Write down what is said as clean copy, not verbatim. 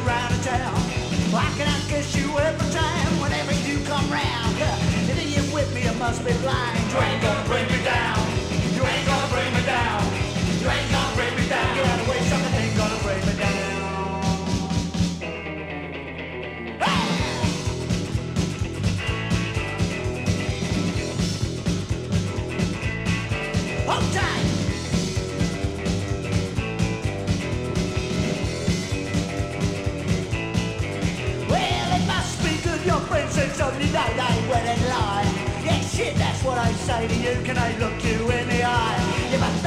around the town. I can outguess you every time whenever you come round. And then you with me, you must be blind. You ain't gonna bring me down. You ain't gonna bring me down. You ain't gonna bring me down. Get out of the way, something ain't gonna bring me down. Hold tight. Well, it must be good your friends said something that they wouldn't lie. Yeah, shit, that's what I say to you. Can I look you in the eye? If I